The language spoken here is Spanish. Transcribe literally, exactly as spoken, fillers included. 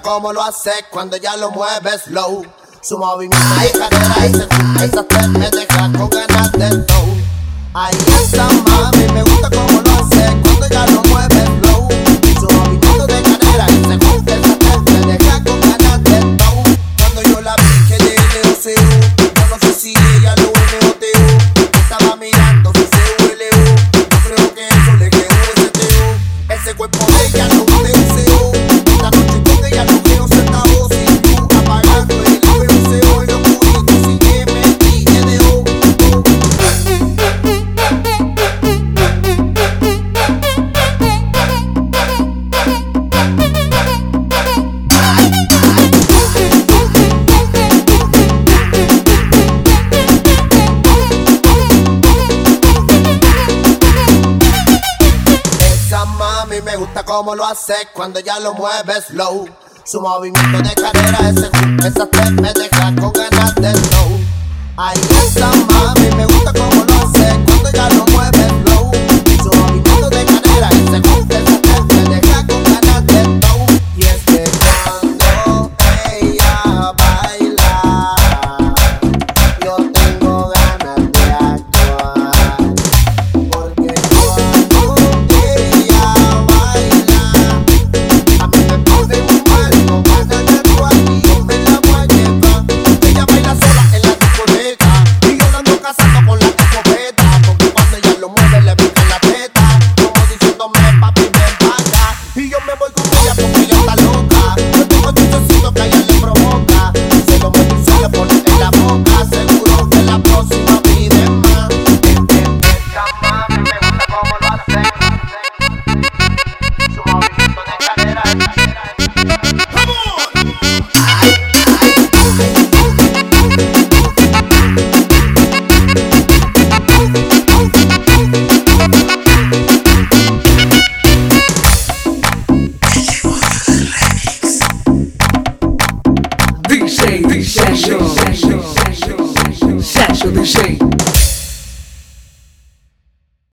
cómo lo hace cuando ya lo mueve slow. Su movimiento de cadera y se esa te me deja con ganas de todo. Ahí esa mami me gusta cómo lo hace cuando ya lo mueve slow. Su movimiento de cadera y se esa te me deja con ganas de todo. Cuando yo la vi que de L O C U, yo no sé si ella lo N O T U. Estaba mirando su C U L U, yo creo que eso le quedó ese T U. Ese cuerpo de ella no de U C U. Esta noche con ella no quiero centavos sin tú apagando el I B U C O en lo oscurito sin M I N O. Esa mami me gusta cómo lo hace cuando ya lo mueve slow. Su movimiento de cadera, ese hook, esa te me deja con ganas de slow. Ay, esa mami me gusta cómo lo hace cuando